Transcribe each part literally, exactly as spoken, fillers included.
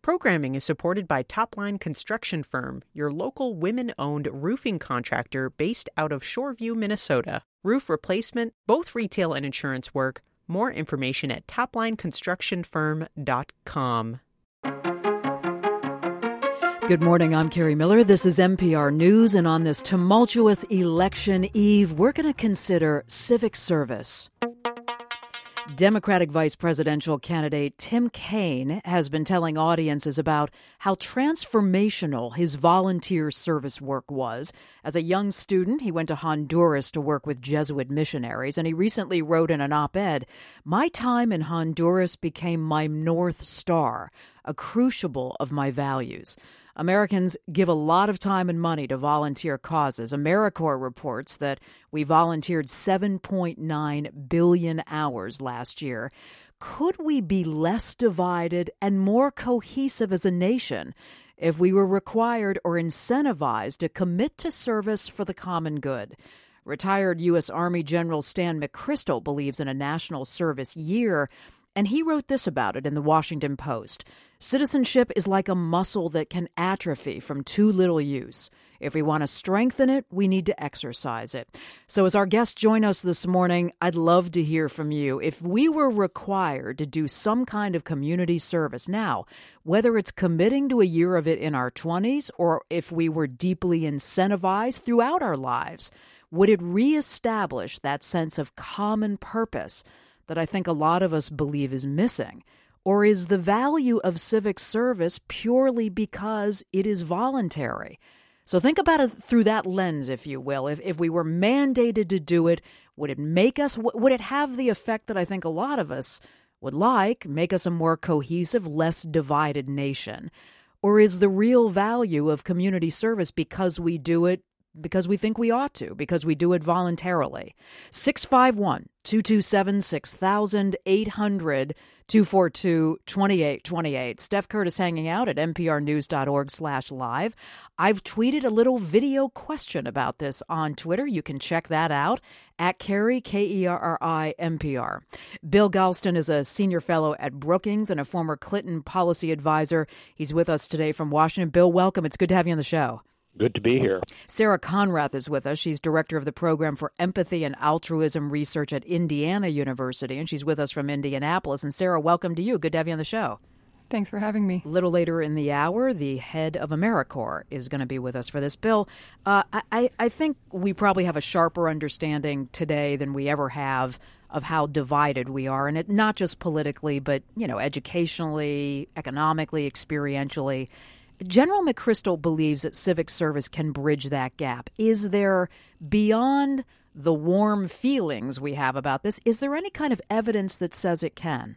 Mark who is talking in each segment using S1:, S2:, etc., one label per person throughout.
S1: Programming is supported by Topline Construction Firm, your local women-owned roofing contractor based out of Shoreview, Minnesota. Roof replacement, both retail and insurance work. More information at topline construction firm dot com.
S2: Good morning, I'm Carrie Miller. This is N P R News, and on this tumultuous election eve, we're going to consider civic service. Democratic vice presidential candidate Tim Kaine has been telling audiences about how transformational his volunteer service work was. As a young student, he went to Honduras to work with Jesuit missionaries, and he recently wrote in an op-ed, "My time in Honduras became my North Star, a crucible of my values." Americans give a lot of time and money to volunteer causes. AmeriCorps reports that we volunteered seven point nine billion hours last year. Could we be less divided and more cohesive as a nation if we were required or incentivized to commit to service for the common good? Retired U S. Army General Stan McChrystal believes in a national service year, and he wrote this about it in the Washington Post. Citizenship is like a muscle that can atrophy from too little use. If we want to strengthen it, we need to exercise it. So as our guests join us this morning, I'd love to hear from you. If we were required to do some kind of community service now, whether it's committing to a year of it in our twenties or if we were deeply incentivized throughout our lives, would it reestablish that sense of common purpose that I think a lot of us believe is missing? Or is the value of civic service purely because it is voluntary? So think about it through that lens, if you will. If if we were mandated to do it, would it make us, would it have the effect that I think a lot of us would like, make us a more cohesive, less divided nation? Or is the real value of community service because we do it because we think we ought to, because we do it voluntarily? six five one, two two seven, six thousand, eight hundred, two four two, two eight two eight. Steph Curtis hanging out at nprnews.org slash live. I've tweeted a little video question about this on Twitter. You can check that out at Carrie, K E R R I, N P R. Bill Galston is a senior fellow at Brookings and a former Clinton policy advisor. He's with us today from Washington. Bill, welcome. It's good to have you on the show.
S3: Good to be here.
S2: Sarah Conrath is with us. She's director of the program for empathy and altruism research at Indiana University, and she's with us from Indianapolis. And Sarah, welcome to you. Good to have you on the show.
S4: Thanks for having me.
S2: A little later in the hour, the head of AmeriCorps is going to be with us for this. Bill, uh, I, I think we probably have a sharper understanding today than we ever have of how divided we are, and it not just politically, but, you know, educationally, economically, experientially. General McChrystal believes that civic service can bridge that gap. Is there, beyond the warm feelings we have about this, is there any kind of evidence that says it can?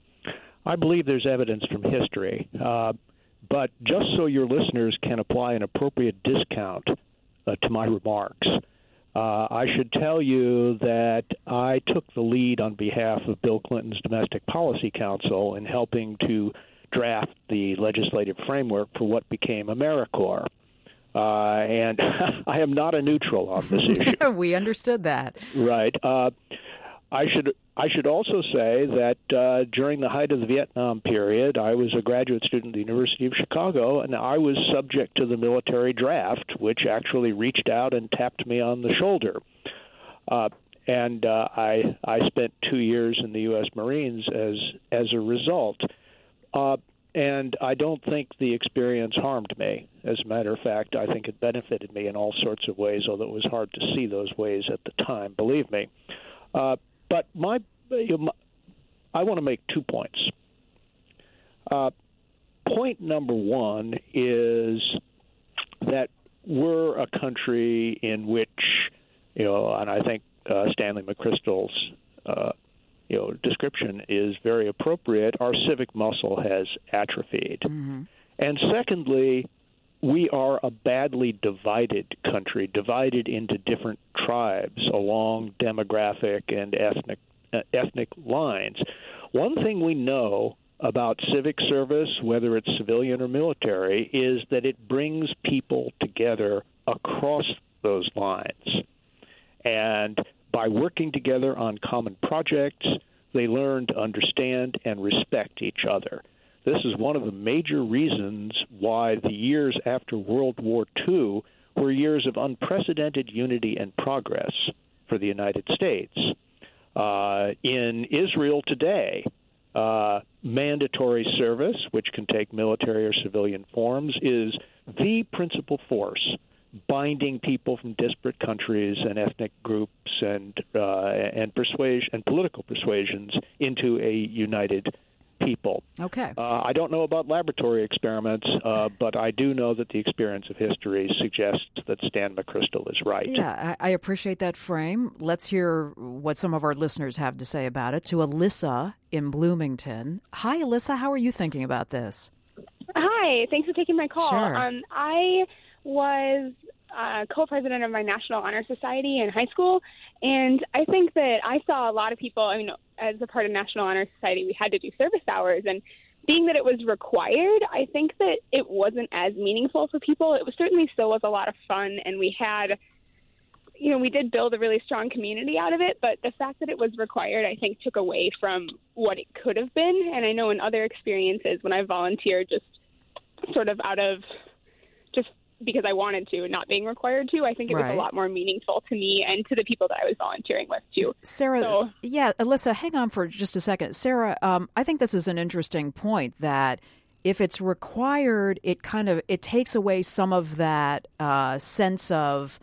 S3: I believe there's evidence from history, uh, but just so your listeners can apply an appropriate discount uh, to my remarks, uh, I should tell you that I took the lead on behalf of Bill Clinton's Domestic Policy Council in helping to draft the legislative framework for what became AmeriCorps. Uh, and I am not a neutral on this issue.
S2: We understood that.
S3: Right. Uh, I should I should also say that uh, during the height of the Vietnam period, I was a graduate student at the University of Chicago, and I was subject to the military draft, which actually reached out and tapped me on the shoulder. Uh, and uh, I I spent two years in the U S Marines as as a result. Uh, and I don't think the experience harmed me. As a matter of fact, I think it benefited me in all sorts of ways, although it was hard to see those ways at the time, believe me. Uh, but my, you know, my, I want to make two points. Uh, point number one is that we're a country in which, you know, and I think uh, Stanley McChrystal's uh, you know, description is very appropriate. Our civic muscle has atrophied. Mm-hmm. And secondly, we are a badly divided country, divided into different tribes along demographic and ethnic uh, ethnic lines. One thing we know about civic service, whether it's civilian or military, is that it brings people together across those lines. And by working together on common projects, they learn to understand and respect each other. this is one of the major reasons why the years after World War Two were years of unprecedented unity and progress for the United States. Uh, in Israel today, uh, mandatory service, which can take military or civilian forms, is the principal force binding people from disparate countries and ethnic groups and uh, and persuasion and political persuasions into a united people.
S2: Okay.
S3: Uh, I don't know about laboratory experiments, uh, but I do know that the experience of history suggests that Stan McChrystal is right.
S2: Yeah, I, I appreciate that frame. Let's hear what some of our listeners have to say about it. To Alyssa in Bloomington. Hi, Alyssa. How are you thinking about this?
S4: Hi. Thanks for taking my call.
S2: Sure.
S4: Um, I was uh, co-president of my National Honor Society in high school, and I think that I saw a lot of people, I mean, as a part of National Honor Society, we had to do service hours, and being that it was required, I think that it wasn't as meaningful for people. It was certainly still was a lot of fun, and we had, you know, we did build a really strong community out of it, but the fact that it was required, I think, took away from what it could have been. And I know in other experiences when I volunteered just sort of out of just because I wanted to, not being required to, I think it
S2: Right.
S4: was a lot more meaningful to me and to the people that I was volunteering with, too.
S2: Sarah,
S4: So,
S2: yeah, Alyssa, hang on for just a second. Sarah, um, I think this is an interesting point that if it's required, it kind of, it takes away some of that uh, sense of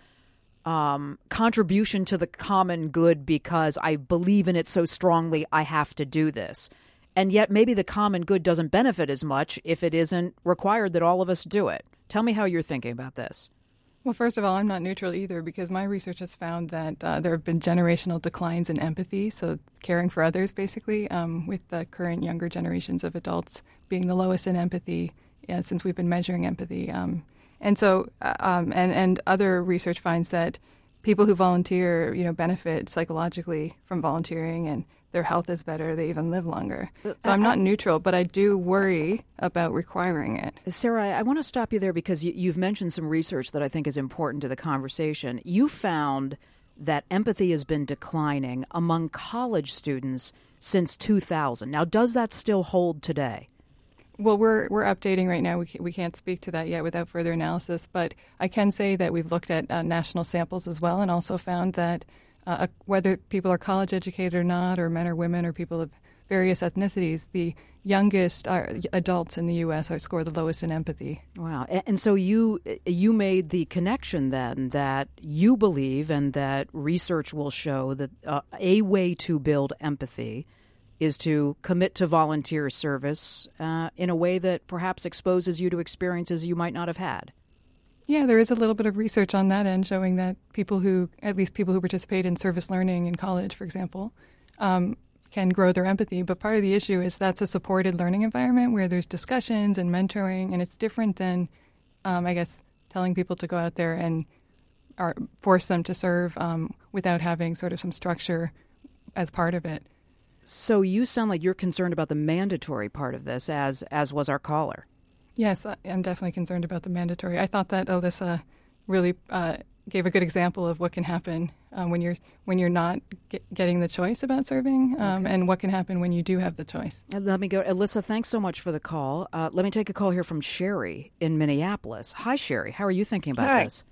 S2: um, contribution to the common good because I believe in it so strongly, I have to do this. And yet maybe the common good doesn't benefit as much if it isn't required that all of us do it. Tell me how you're thinking about this.
S5: Well, first of all, I'm not neutral either because my research has found that uh, there have been generational declines in empathy, so caring for others, basically, um, with the current younger generations of adults being the lowest in empathy yeah, since we've been measuring empathy. Um, and so, uh, um, and, and other research finds that people who volunteer, you know, benefit psychologically from volunteering and their health is better, they even live longer. So I'm not neutral, but I do worry about requiring it.
S2: Sarah, I want to stop you there because you, you've mentioned some research that I think is important to the conversation. You found that empathy has been declining among college students since two thousand. Now, does that still hold today?
S5: Well, we're we're updating right now. We can't, we can't speak to that yet without further analysis, but I can say that we've looked at uh, national samples as well and also found that Uh, whether people are college educated or not, or men or women, or people of various ethnicities, the youngest uh, adults in the U S are score the lowest in empathy.
S2: Wow. And, and so you you made the connection then that you believe and that research will show that uh, a way to build empathy is to commit to volunteer service uh, in a way that perhaps exposes you to experiences you might not have had.
S5: Yeah, there is a little bit of research on that end showing that people who, at least people who participate in service learning in college, for example, um, can grow their empathy. But part of the issue is that's a supported learning environment where there's discussions and mentoring, and it's different than, um, I guess, telling people to go out there and or force them to serve um, without having sort of some structure as part of it.
S2: So you sound like you're concerned about the mandatory part of this, as as was our caller.
S5: Yes, I'm definitely concerned about the mandatory. I thought that Alyssa really uh, gave a good example of what can happen uh, when you're when you're not get, getting the choice about serving, um, okay. and what can happen when you do have the choice.
S2: And let me go, Alyssa. Thanks so much for the call. Uh, let me take a call here from Sherry in Minneapolis. Hi, Sherry. How are you thinking about
S6: Hi.
S2: this?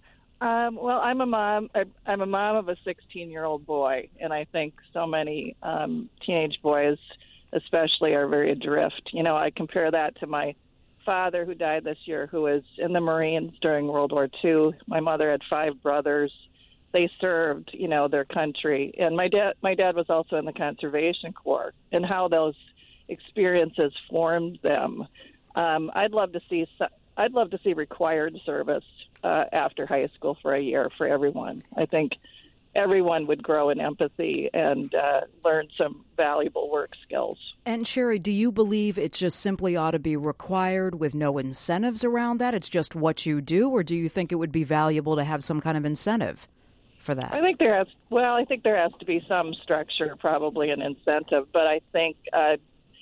S6: Um, well, I'm a mom. I'm a mom of a sixteen-year-old boy, and I think so many um, teenage boys, especially, are very adrift. You know, I compare that to my father who died this year, who was in the Marines during World War Two. My mother had five brothers. They served, you know, their country. And my dad, my dad was also in the Conservation Corps, and how those experiences formed them. Um, I'd love to see, I'd love to see required service uh, after high school for a year for everyone. I think everyone would grow in empathy and uh, learn some valuable work skills.
S2: And Sherry, do you believe it just simply ought to be required with no incentives around that? It's just what you do, or do you think it would be valuable to have some kind of incentive for that?
S6: I think there has, well, I think there has to be some structure, probably an incentive, but I think uh,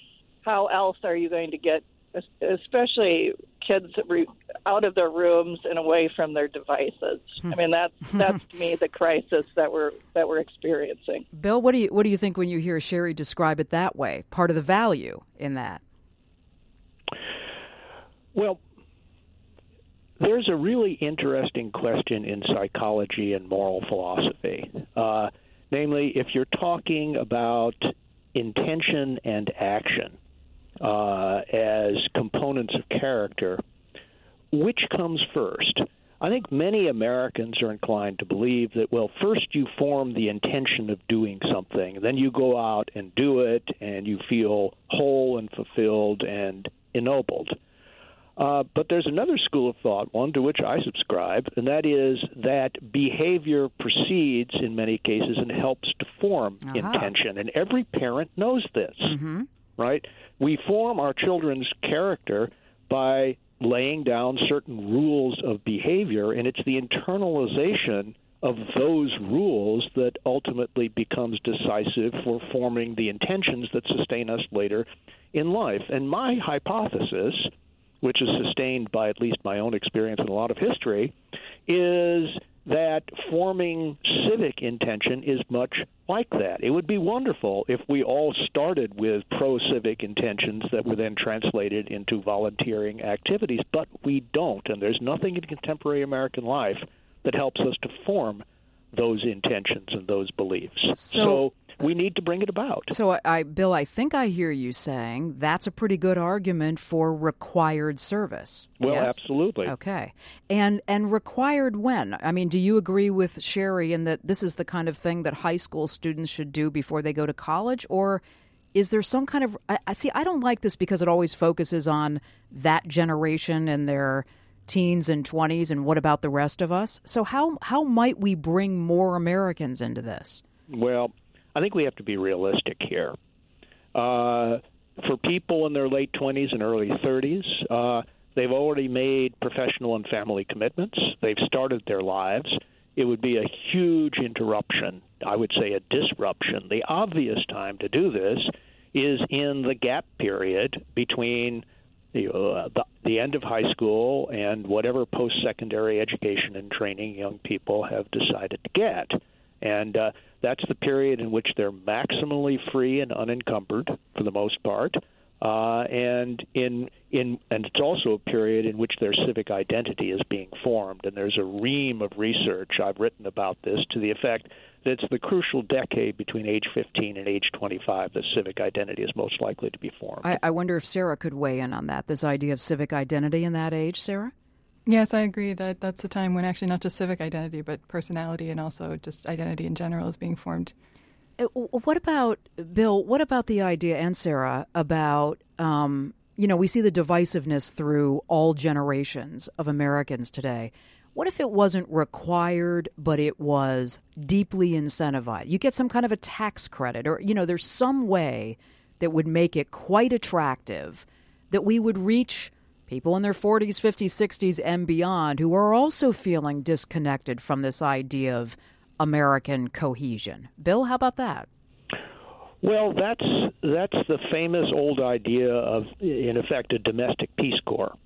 S6: how else are you going to get, especially kids out of their rooms and away from their devices? I mean, that's that's to me the crisis that we're that we're experiencing.
S2: Bill, what do you what do you think when you hear Sherry describe it that way? Part of the value in that.
S3: Well, there's a really interesting question in psychology and moral philosophy. Uh, namely, if you're talking about intention and action uh, as components of character, which comes first? I think many Americans are inclined to believe that, well, first you form the intention of doing something, then you go out and do it, and you feel whole and fulfilled and ennobled. Uh, but there's another school of thought, one to which I subscribe, and that is that behavior precedes, in many cases, and helps to form uh-huh. intention. And every parent knows this,
S2: mm-hmm.
S3: right? We form our children's character by laying down certain rules of behavior, and it's the internalization of those rules that ultimately becomes decisive for forming the intentions that sustain us later in life. And my hypothesis, which is sustained by at least my own experience and a lot of history, is that forming civic intention is much like that. It would be wonderful if we all started with pro-civic intentions that were then translated into volunteering activities, but we don't, and there's nothing in contemporary American life that helps us to form those intentions and those beliefs.
S2: So,
S3: so we need to bring it about.
S2: So, I, I, Bill, I think I hear you saying that's a pretty good argument for required service.
S3: Well,
S2: yes?
S3: Absolutely.
S2: Okay. And and required when? I mean, do you agree with Sherry in that this is the kind of thing that high school students should do before they go to college? Or is there some kind of – I see, I don't like this because it always focuses on that generation and their teens and twenties, and what about the rest of us? So how how might we bring more Americans into this?
S3: Well, I think we have to be realistic here. Uh, for people in their late twenties and early thirties, uh, they've already made professional and family commitments. They've started their lives. It would be a huge interruption, I would say a disruption. The obvious time to do this is in the gap period between the, uh, the, the end of high school and whatever post-secondary education and training young people have decided to get. And uh, that's the period in which they're maximally free and unencumbered for the most part. Uh, and in in and it's also a period in which their civic identity is being formed. And there's a ream of research I've written about this to the effect that it's the crucial decade between age fifteen and age twenty-five that civic identity is most likely to be formed.
S2: I, I wonder if Sarah could weigh in on that, this idea of civic identity in that age, Sarah?
S5: Yes, I agree that that's the time when actually not just civic identity, but personality and also just identity in general is being formed.
S2: What about, Bill, what about the idea, and Sarah, about, um, you know, we see the divisiveness through all generations of Americans today. What if it wasn't required, but it was deeply incentivized? You get some kind of a tax credit, or, you know, there's some way that would make it quite attractive that we would reach people in their forties, fifties, sixties, and beyond who are also feeling disconnected from this idea of American cohesion. Bill, how about that?
S3: Well, that's that's the famous old idea of, in effect, a domestic Peace Corps,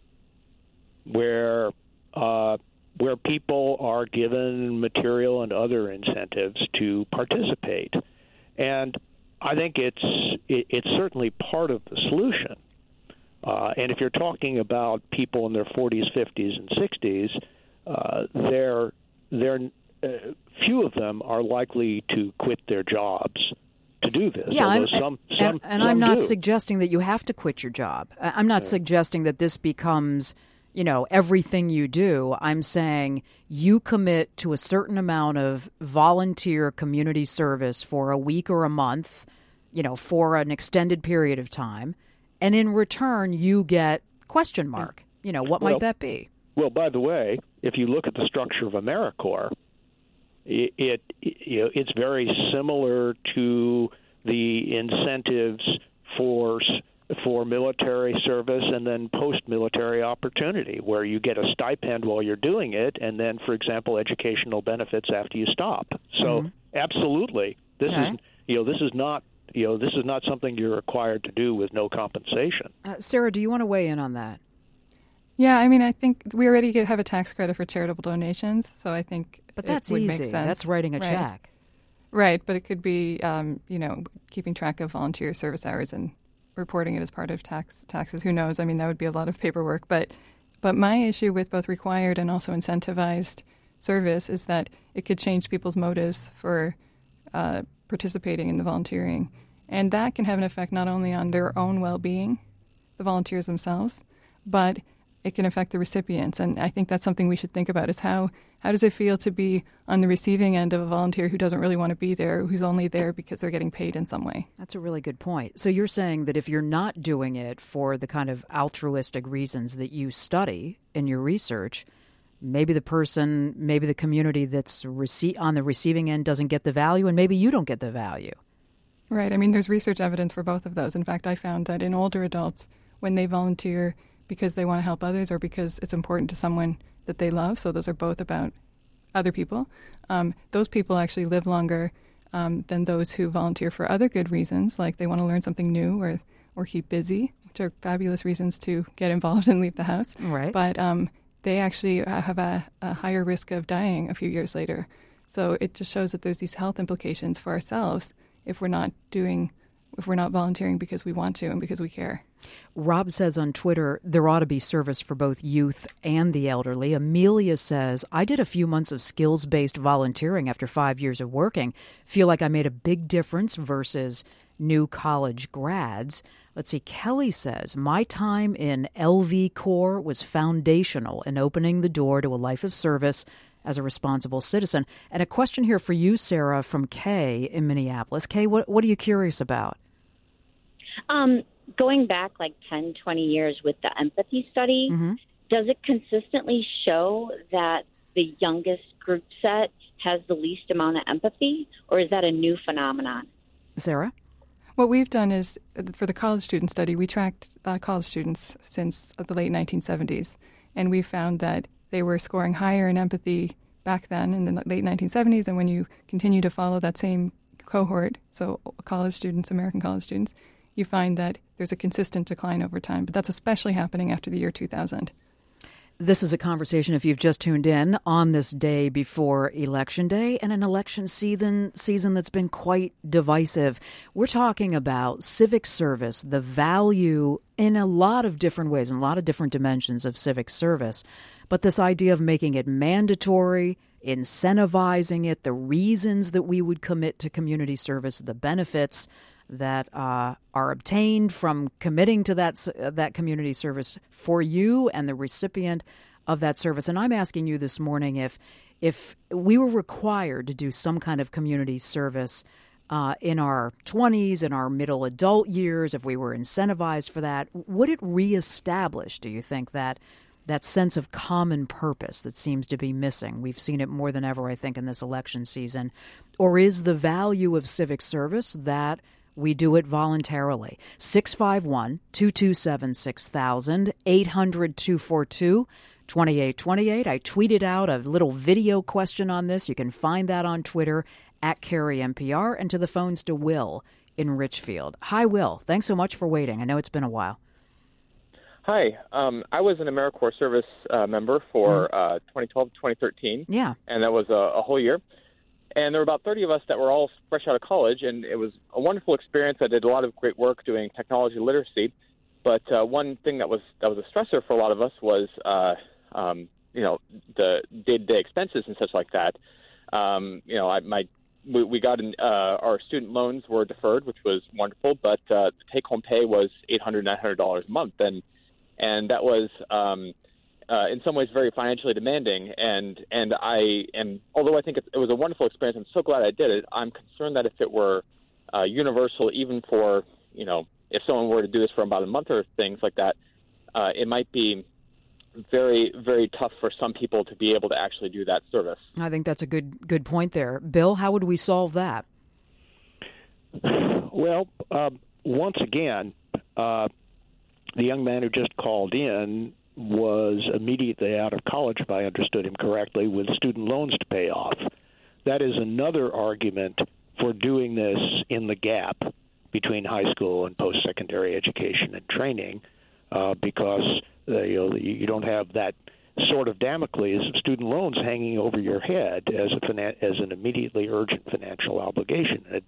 S3: where uh, where people are given material and other incentives to participate, and I think it's it, it's certainly part of the solution. Uh, and if you're talking about people in their forties, fifties, and sixties, uh, they're they're uh, few of them are likely to quit their jobs to do this.
S2: Yeah, I'm,
S3: some,
S2: and,
S3: some,
S2: and
S3: some
S2: I'm not
S3: do.
S2: suggesting that you have to quit your job. I'm not yeah. suggesting that this becomes, you know, everything you do. I'm saying you commit to a certain amount of volunteer community service for a week or a month, you know, for an extended period of time, and in return you get question mark. You know, what
S3: well,
S2: might that be?
S3: Well, by the way, if you look at the structure of AmeriCorps, it, it you know, it's very similar to the incentives for for military service and then post-military opportunity, where you get a stipend while you're doing it, and then, for example, educational benefits after you stop. So,
S2: mm-hmm.
S3: absolutely, this
S2: okay.
S3: is you know this is not you know this is not something you're required to do with no compensation.
S2: Uh, Sarah, do you want to weigh in on that?
S5: Yeah, I mean, I think we already have a tax credit for charitable donations, so I think
S2: but that's
S5: it would
S2: easy.
S5: make sense.
S2: That's writing a
S5: right.
S2: check.
S5: Right, but it could be, um, you know, keeping track of volunteer service hours and reporting it as part of tax taxes. Who knows? I mean, that would be a lot of paperwork. But but my issue with both required and also incentivized service is that it could change people's motives for uh, participating in the volunteering. And that can have an effect not only on their own well-being, the volunteers themselves, but it can affect the recipients. And I think that's something we should think about is how, how does it feel to be on the receiving end of a volunteer who doesn't really want to be there, who's only there because they're getting paid in some way?
S2: That's a really good point. So you're saying that if you're not doing it for the kind of altruistic reasons that you study in your research, maybe the person, maybe the community that's rece- on the receiving end doesn't get the value, and maybe you don't get the value.
S5: Right. I mean, there's research evidence for both of those. In fact, I found that in older adults, when they volunteer because they want to help others or because it's important to someone that they love, so those are both about other people, um, those people actually live longer um, than those who volunteer for other good reasons, like they want to learn something new or, or keep busy, which are fabulous reasons to get involved and leave the house.
S2: Right.
S5: But um, they actually have a, a higher risk of dying a few years later. So it just shows that there's these health implications for ourselves if we're not doing, if we're not volunteering because we want to and because we care.
S2: Rob says on Twitter, there ought to be service for both youth and the elderly. Amelia says, I did a few months of skills-based volunteering after five years of working. Feel like I made a big difference versus new college grads. Let's see, Kelly says, my time in L V Corps was foundational in opening the door to a life of service as a responsible citizen. And a question here for you, Sarah, from Kay in Minneapolis. Kay, what, what are you curious about?
S7: Um, going back like ten, twenty years with the empathy study, mm-hmm. does it consistently show that the youngest group set has the least amount of empathy, or is that a new phenomenon?
S2: Sarah?
S5: What we've done is, for the college student study, we tracked uh, college students since the late nineteen seventies, and we found that they were scoring higher in empathy back then in the late nineteen seventies, and when you continue to follow that same cohort, so college students, American college students, you find that there's a consistent decline over time. But that's especially happening after the year two thousand.
S2: This is a conversation, if you've just tuned in, on this day before Election Day and an election season season that's been quite divisive. We're talking about civic service, the value in a lot of different ways, in a lot of different dimensions of civic service. But this idea of making it mandatory, incentivizing it, the reasons that we would commit to community service, the benefits that uh, are obtained from committing to that uh, that community service for you and the recipient of that service. And I'm asking you this morning if if we were required to do some kind of community service uh, in our twenties, in our middle adult years, if we were incentivized for that, would it reestablish, do you think, that that sense of common purpose that seems to be missing? We've seen it more than ever, I think, in this election season. Or is the value of civic service that we do it voluntarily? six five one, two two seven, six thousand, eight hundred, two four two, two eight two eight. I tweeted out a little video question on this. You can find that on Twitter, at Carrie N P R, and to the phones to Will in Richfield. Hi, Will. Thanks so much for waiting. I know it's been a while.
S8: Hi. Um, I was an AmeriCorps service uh, member for mm. uh, twenty twelve to twenty thirteen.
S2: Yeah.
S8: And that was a, a whole year. And there were about thirty of us that were all fresh out of college, and it was a wonderful experience. I did a lot of great work doing technology literacy. But uh, one thing that was that was a stressor for a lot of us was, uh, um, you know, the day-to-day expenses and such like that. Um, you know, I, my we, we got in, uh, our student loans were deferred, which was wonderful, but uh, the take-home pay was eight hundred dollars, nine hundred dollars a month, and and that was um, uh, in some ways very financially demanding. And and I and although I think it, it was a wonderful experience, I'm so glad I did it. I'm concerned that if it were uh, universal, even for, you know, if someone were to do this for about a month or things like that, uh, it might be very, very tough for some people to be able to actually do that service.
S2: I think that's a good good point there. Bill, how would we solve that?
S3: Well, uh, once again, uh, the young man who just called in was immediately out of college, if I understood him correctly, with student loans to pay off. That is another argument for doing this in the gap between high school and post-secondary education and training, uh, because uh, you know, you don't have that sort of Damocles of student loans hanging over your head as a finan- as an immediately urgent financial obligation. It doesn't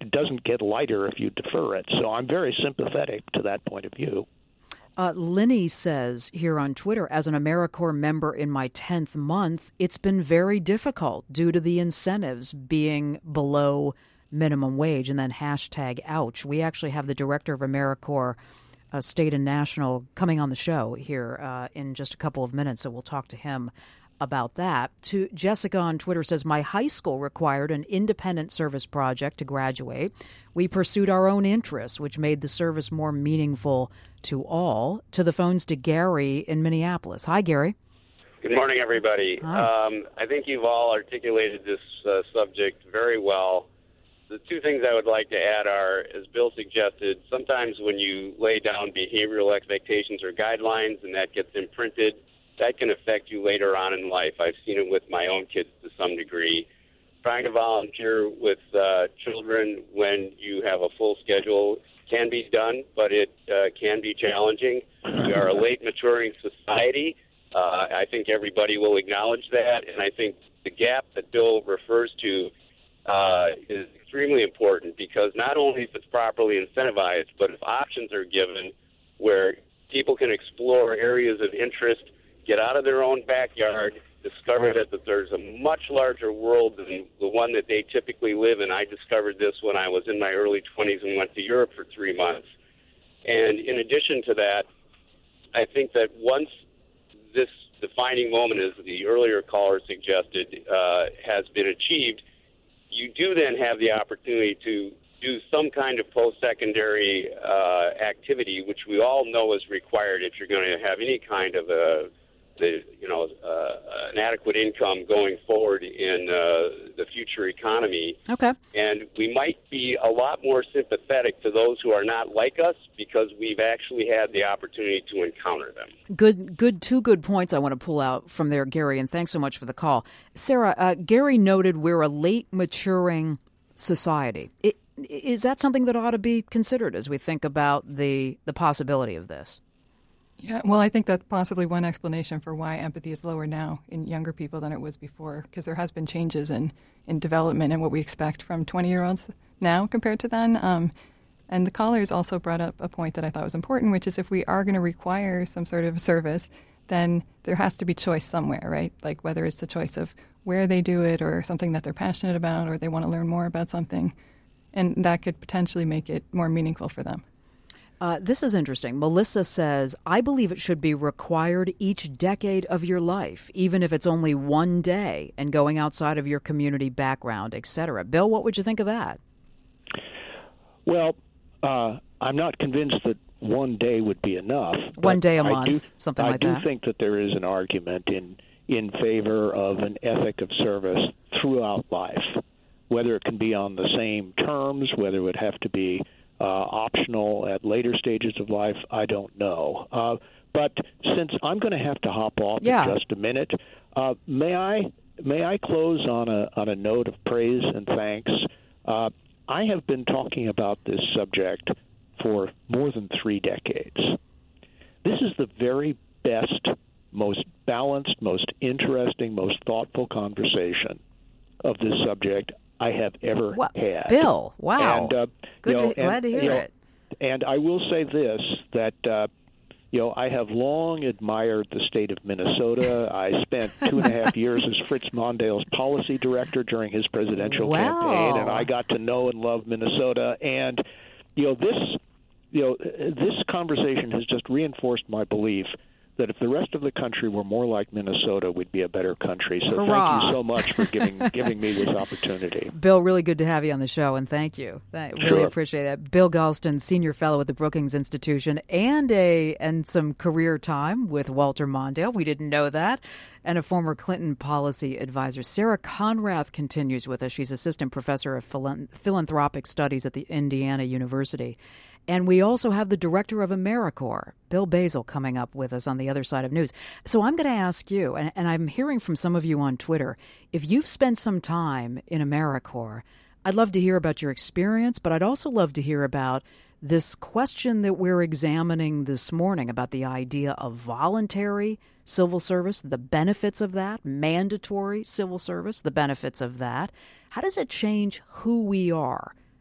S3: it doesn't get lighter if you defer it. So I'm very sympathetic to that point of view.
S2: Uh, Linny says here on Twitter, as an AmeriCorps member in my tenth month, it's been very difficult due to the incentives being below minimum wage. And then hashtag ouch. We actually have the director of AmeriCorps uh, State and National coming on the show here uh, in just a couple of minutes. So we'll talk to him about that. To Jessica on Twitter says, my high school required an independent service project to graduate. We pursued our own interests, which made the service more meaningful to all. To the phones to Gary in Minneapolis. Hi, Gary.
S9: Good morning, everybody. Um, I think you've all articulated this uh, subject very well. The two things I would like to add are, as Bill suggested, sometimes when you lay down behavioral expectations or guidelines and that gets imprinted, that can affect you later on in life. I've seen it with my own kids to some degree. Trying to volunteer with uh, children when you have a full schedule can be done, but it uh, can be challenging. We are a late maturing society. Uh, I think everybody will acknowledge that, and I think the gap that Bill refers to uh, is extremely important, because not only if it's properly incentivized, but if options are given where people can explore areas of interest, get out of their own backyard, discover that, that there's a much larger world than the one that they typically live in. I discovered this when I was in my early twenties and went to Europe for three months. And in addition to that, I think that once this defining moment, as the earlier caller suggested, uh, has been achieved, you do then have the opportunity to do some kind of post-secondary uh, activity, which we all know is required if you're going to have any kind of a The, you know, uh, an adequate income going forward in uh, the future economy.
S2: Okay.
S9: And we might be a lot more sympathetic to those who are not like us because we've actually had the opportunity to encounter them.
S2: Good, good, two good points I want to pull out from there, Gary, and thanks so much for the call. Sarah, uh, Gary noted we're a late maturing society. It, is that something that ought to be considered as we think about the, the possibility of this?
S5: Yeah, well, I think that's possibly one explanation for why empathy is lower now in younger people than it was before, because there has been changes in, in development and what we expect from twenty-year-olds now compared to then. Um, and the callers also brought up a point that I thought was important, which is if we are going to require some sort of service, then there has to be choice somewhere, right? Like whether it's the choice of where they do it or something that they're passionate about or they want to learn more about something. And that could potentially make it more meaningful for them.
S2: Uh, this is interesting. Melissa says, I believe it should be required each decade of your life, even if it's only one day and going outside of your community background, et cetera. Bill, what would you think of that?
S3: Well, uh, I'm not convinced that one day would be enough.
S2: One day a
S3: I
S2: month,
S3: do,
S2: something
S3: I
S2: like
S3: that. I
S2: that.
S3: do think that there is an argument in, in favor of an ethic of service throughout life, whether it can be on the same terms, whether it would have to be Uh, optional at later stages of life, I don't know. Uh, but since I'm going to have to hop off
S2: yeah.
S3: in just a minute, uh, may I may I close on a on a note of praise and thanks? Uh, I have been talking about this subject for more than three decades. This is the very best, most balanced, most interesting, most thoughtful conversation of this subject I have ever
S2: well,
S3: had.
S2: Bill, wow.
S3: And, uh,
S2: Good
S3: you know,
S2: to, glad
S3: and,
S2: to hear
S3: you know,
S2: it.
S3: And I will say this, that, uh, you know, I have long admired the state of Minnesota. I spent two and a half years as Fritz Mondale's policy director during his presidential
S2: wow.
S3: campaign, and I got to know and love Minnesota. And, you know, this, you know, this conversation has just reinforced my belief that if the rest of the country were more like Minnesota, we'd be a better country. So
S2: Hurrah.
S3: Thank you so much for giving giving me this opportunity.
S2: Bill, really good to have you on the show, and thank you. I really
S3: Sure.
S2: appreciate that. Bill Galston, senior fellow at the Brookings Institution, and a and some career time with Walter Mondale. We didn't know that. And a former Clinton policy advisor. Sarah Conrath continues with us. She's assistant professor of philanthropic studies at the Indiana University. And we also have the director of AmeriCorps, Bill Basil, coming up with us on the other side of news. So I'm going to ask you, and, and I'm hearing from some of you on Twitter, if you've spent some time in AmeriCorps, I'd love to hear about your experience, but I'd also love to hear about this question that we're examining this morning about the idea of voluntary civil service, the benefits of that, mandatory civil service, the benefits of that. How does it change who we are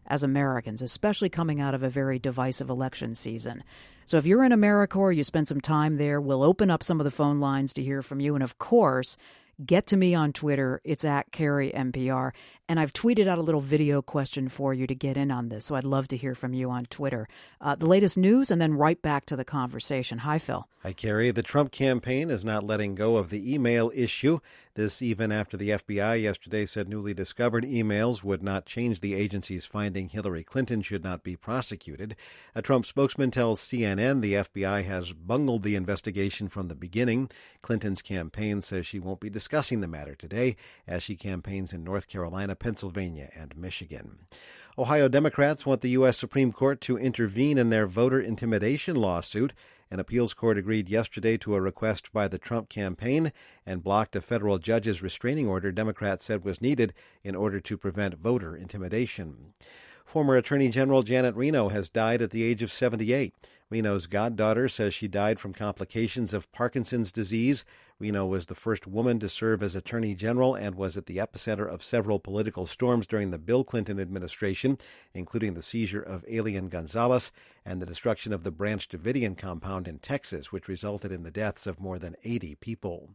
S2: as Americans, especially coming out of a very divisive election season. So if you're in AmeriCorps, you spend some time there, we'll open up some of the phone lines to hear from you. And of course, get to me on Twitter. It's at Carrie M P R. And I've tweeted out a little video question for you to get in on this. So I'd love to hear from you on Twitter. Uh, the latest news and then right back to the conversation. Hi, Phil.
S10: Hi, Carrie. The Trump campaign is not letting go of the email issue. This even after the F B I yesterday said newly discovered emails would not change the agency's finding Hillary Clinton should not be prosecuted. A Trump spokesman tells C N N the F B I has bungled the investigation from the beginning. Clinton's campaign says she won't be discussing the matter today as she campaigns in North Carolina, Pennsylvania, and Michigan. Ohio Democrats want the U S Supreme Court to intervene in their voter intimidation lawsuit. An appeals court agreed yesterday to a request by the Trump campaign and blocked a federal judge's restraining order Democrats said was needed in order to prevent voter intimidation. Former Attorney General Janet Reno has died at the age of seventy-eight. Reno's goddaughter says she died from complications of Parkinson's disease. Reno was the first woman to serve as Attorney General and was at the epicenter of several political storms during the Bill Clinton administration, including the seizure of Elian Gonzalez and the destruction of the Branch Davidian compound in Texas, which resulted in the deaths of more than eighty people.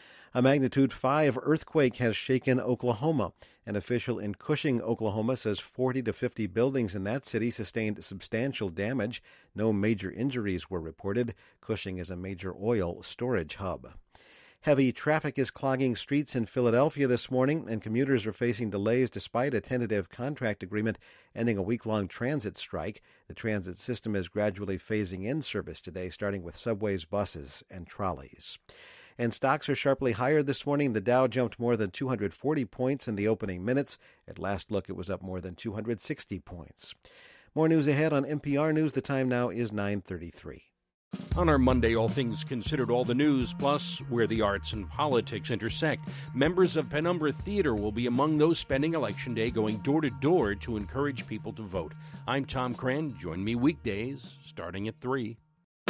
S10: A magnitude five earthquake has shaken Oklahoma. An official in Cushing, Oklahoma, says forty to fifty buildings in that city sustained substantial damage. No major injuries were reported. Cushing is a major oil storage hub. Heavy traffic is clogging streets in Philadelphia this morning, and commuters are facing delays despite a tentative contract agreement ending a week-long transit strike. The transit system is gradually phasing in service today, starting with subways, buses, and trolleys. And stocks are sharply higher this morning. The Dow jumped more than two hundred forty points in the opening minutes. At last look, it was up more than two hundred sixty points. More news ahead on N P R News. The time now is nine thirty-three.
S11: On our Monday, All Things Considered, all the news, plus where the arts and politics intersect. Members of Penumbra Theater will be among those spending Election Day going door to door to encourage people to vote. I'm Tom Cran. Join me weekdays starting at three.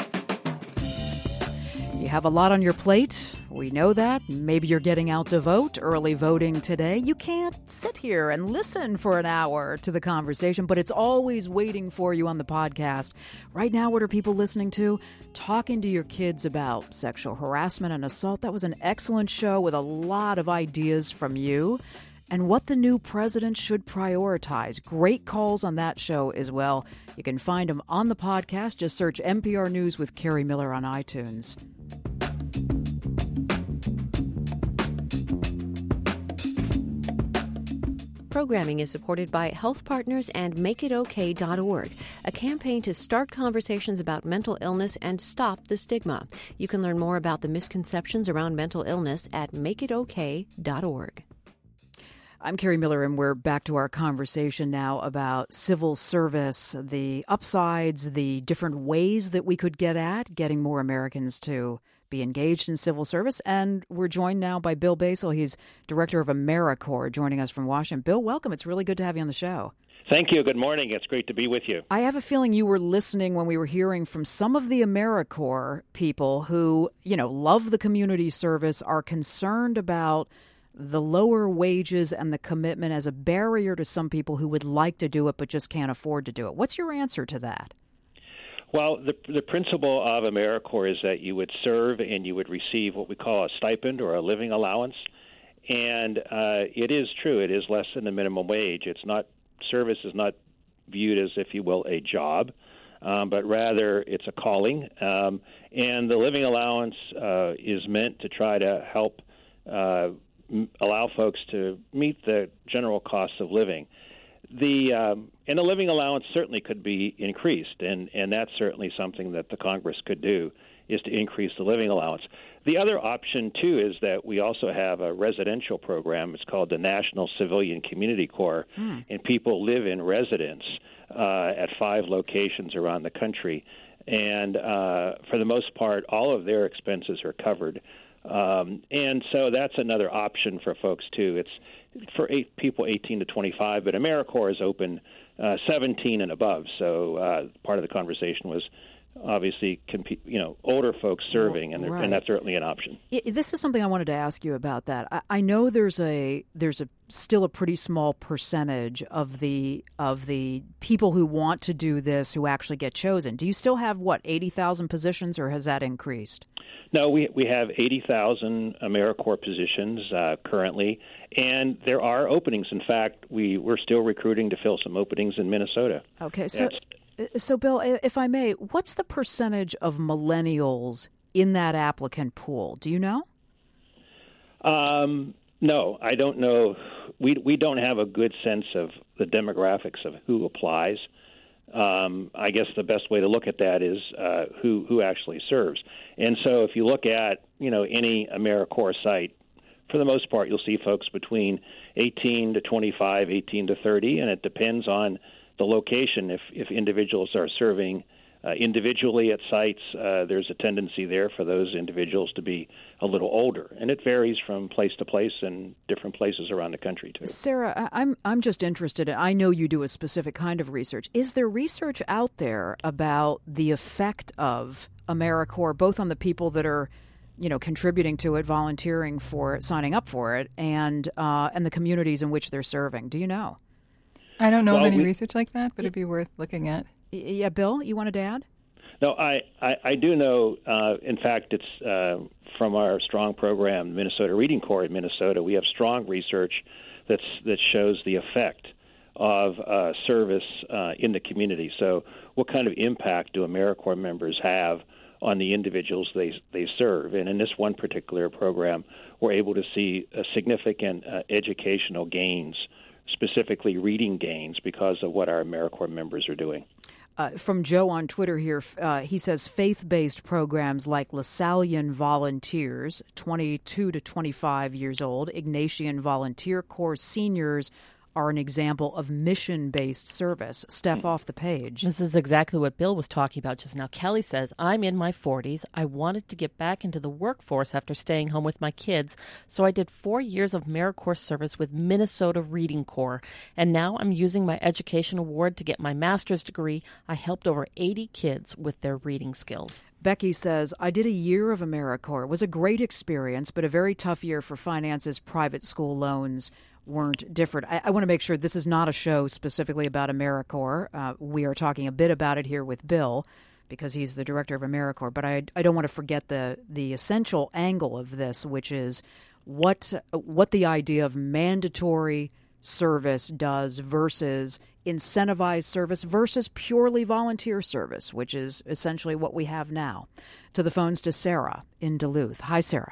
S2: You have a lot on your plate. We know that. Maybe you're getting out to vote, early voting today. You can't sit here and listen for an hour to the conversation, but it's always waiting for you on the podcast. Right now, what are people listening to? Talking to your kids about sexual harassment and assault. That was an excellent show with a lot of ideas from you. And what the new president should prioritize. Great calls on that show as well. You can find them on the podcast. Just search N P R News with Carrie Miller on iTunes.
S12: Programming is supported by Health Partners and Make It Okay dot org, a campaign to start conversations about mental illness and stop the stigma. You can learn more about the misconceptions around mental illness at Make It Okay dot org.
S2: I'm Carrie Miller, and we're back to our conversation now about civil service, the upsides, the different ways that we could get at getting more Americans to be engaged in civil service. And we're joined now by Bill Basile. He's director of AmeriCorps, joining us from Washington. Bill, welcome. It's really good to have you on the show.
S3: Thank you. Good morning. It's great to be with you.
S2: I have a feeling you were listening when we were hearing from some of the AmeriCorps people who, you know, love the community service, are concerned about the lower wages and the commitment as a barrier to some people who would like to do it but just can't afford to do it. What's your answer to that?
S3: Well, the the principle of AmeriCorps is that you would serve and you would receive what we call a stipend or a living allowance. And uh, it is true, it is less than the minimum wage. It's not, service is not viewed as, if you will, a job, um, but rather it's a calling. Um, and the living allowance uh, is meant to try to help uh, allow folks to meet the general cost of living. The um, and the living allowance certainly could be increased, and, and that's certainly something that the Congress could do, is to increase the living allowance. The other option, too, is that we also have a residential program. It's called the National Civilian Community Corps, mm. and people live in residence uh, at five locations around the country. And uh, for the most part, all of their expenses are covered. Um, and so that's another option for folks, too. It's for eight people eighteen to twenty-five, but AmeriCorps is open uh, seventeen and above. So uh, part of the conversation was obviously, compete, you know, older folks serving, and,
S2: right.
S3: and that's certainly an option.
S2: It, this is something I wanted to ask you about. That I, I know there's a there's a still a pretty small percentage of the of the people who want to do this who actually get chosen. Do you still have what eighty thousand positions, or has that increased?
S3: No, we we have eighty thousand AmeriCorps positions uh, currently, and there are openings. In fact, we we're still recruiting to fill some openings in Minnesota.
S2: Okay, so.
S3: That's,
S2: So, Bill, if I may, what's the percentage of millennials in that applicant pool? Do you know?
S3: Um, no, I don't know. We we don't have a good sense of the demographics of who applies. Um, I guess the best way to look at that is uh, who who actually serves. And so, if you look at you know any AmeriCorps site, for the most part, you'll see folks between eighteen to twenty-five, eighteen to thirty, and it depends on the location. If if individuals are serving uh, individually at sites, uh, there's a tendency there for those individuals to be a little older, and it varies from place to place and different places around the country too.
S2: Sarah, I'm I'm just interested. I know you do a specific kind of research. Is there research out there about the effect of AmeriCorps, both on the people that are, you know, contributing to it, volunteering for it, signing up for it, and uh, and the communities in which they're serving? Do you know?
S5: I don't know
S3: well,
S5: of any
S3: we,
S5: research like that, but it'd be worth looking at.
S2: Yeah, Bill, you wanted to add?
S3: No, I, I, I do know. Uh, in fact, it's uh, from our strong program, Minnesota Reading Corps in Minnesota. We have strong research that's that shows the effect of uh, service uh, in the community. So, what kind of impact do AmeriCorps members have on the individuals they they serve? And in this one particular program, we're able to see a significant uh, educational gains, specifically reading gains, because of what our AmeriCorps members are doing.
S2: Uh, from Joe on Twitter here, uh, he says faith-based programs like Lasallian Volunteers, twenty-two to twenty-five years old, Ignatian Volunteer Corps seniors are an example of mission-based service. Steph, off the page.
S13: This is exactly what Bill was talking about just now. Kelly says, I'm in my forties. I wanted to get back into the workforce after staying home with my kids, so I did four years of AmeriCorps service with Minnesota Reading Corps, and now I'm using my education award to get my master's degree. I helped over eighty kids with their reading skills.
S2: Becky says, I did a year of AmeriCorps. It was a great experience, but a very tough year for finances. Private school loans weren't different. I, I want to make sure this is not a show specifically about AmeriCorps. Uh, we are talking a bit about it here with Bill because he's the director of AmeriCorps, but I, I don't want to forget the the essential angle of this, which is what what the idea of mandatory service does versus incentivized service versus purely volunteer service, which is essentially what we have now. To the phones to Sarah in Duluth. Hi, Sarah.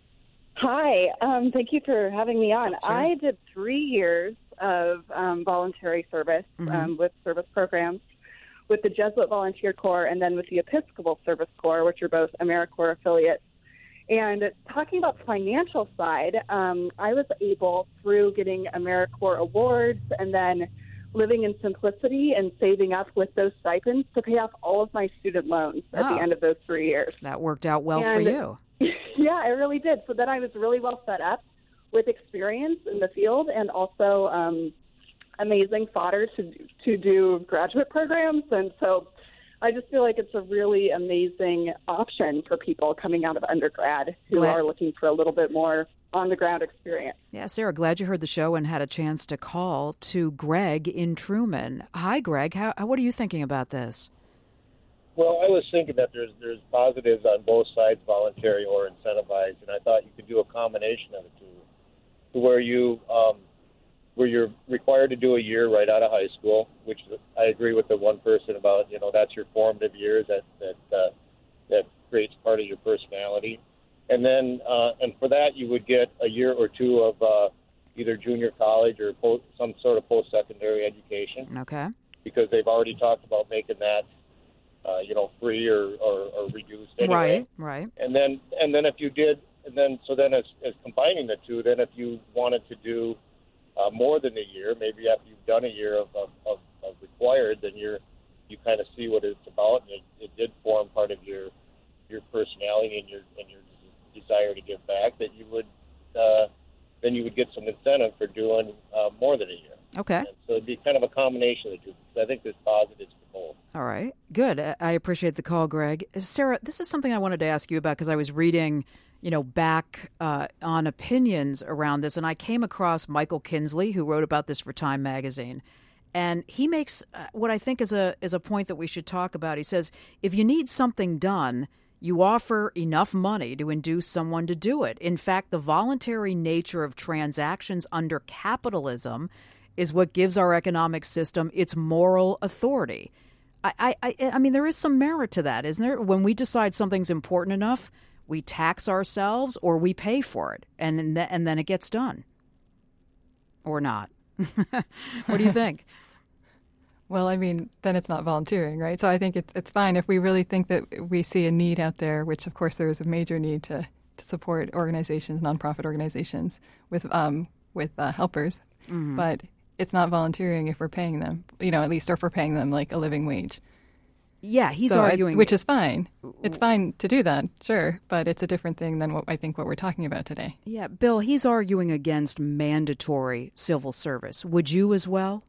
S14: Hi. Um, thank you for having me on.
S2: Sure.
S14: I did three years of um, voluntary service
S2: Mm-hmm.
S14: um, with service programs with the Jesuit Volunteer Corps and then with the Episcopal Service Corps, which are both AmeriCorps affiliates. And talking about the financial side, um, I was able, through getting AmeriCorps awards and then living in simplicity and saving up with those stipends to pay off all of my student loans at
S2: Oh.
S14: the end of those three years.
S2: That worked out well for
S14: And-
S2: you.
S14: Yeah, it really did. So then I was really well set up with experience in the field and also um, amazing fodder to to do graduate programs. And so I just feel like it's a really amazing option for people coming out of undergrad who
S2: Glad-
S14: are looking for a little bit more on-the-ground experience.
S2: Yeah, Sarah, glad you heard the show and had a chance to call to Greg in Truman. Hi, Greg. How, what are you thinking about this?
S15: Well, I was thinking that there's there's positives on both sides, voluntary or incentivized, and I thought you could do a combination of the two, to where you um, where you're required to do a year right out of high school, which I agree with the one person about. You know, that's your formative years that that uh, that creates part of your personality, and then uh, and for that you would get a year or two of uh, either junior college or post, some sort of post-secondary education.
S2: Okay.
S15: Because they've already talked about making that. Uh, you know, free or, or, or reduced anyway.
S2: Right, right.
S15: And then, and then if you did, and then so then as, as combining the two, then if you wanted to do uh, more than a year, maybe after you've done a year of, of, of, of required, then you're you kind of see what it's about, and it, it did form part of your your personality and your and your desire to give back. That you would uh, then you would get some incentive for doing uh, more than a year.
S2: Okay.
S15: And so it'd be kind of a combination of the two. So I think there's positives for both.
S2: All right. Good. I appreciate the call, Greg. Sarah, this is something I wanted to ask you about because I was reading, you know, back uh, on opinions around this, and I came across Michael Kinsley, who wrote about this for Time magazine. And he makes uh, what I think is a is a point that we should talk about. He says, if you need something done, you offer enough money to induce someone to do it. In fact, the voluntary nature of transactions under capitalism is what gives our economic system its moral authority. I, I, I mean, there is some merit to that, isn't there? When we decide something's important enough, we tax ourselves or we pay for it, and th- and then it gets done. Or not. What do you think?
S5: Well, I mean, then it's not volunteering, right? So I think it's it's fine if we really think that we see a need out there, which of course there is a major need to, to support organizations, nonprofit organizations with um with uh, helpers, mm-hmm. but it's not volunteering if we're paying them, you know, at least or if we're paying them like a living wage.
S2: Yeah, he's
S5: so
S2: arguing,
S5: I, which is fine. It's fine to do that, sure, but it's a different thing than what I think what we're talking about today.
S2: Yeah, Bill, he's arguing against mandatory civil service. Would you as well?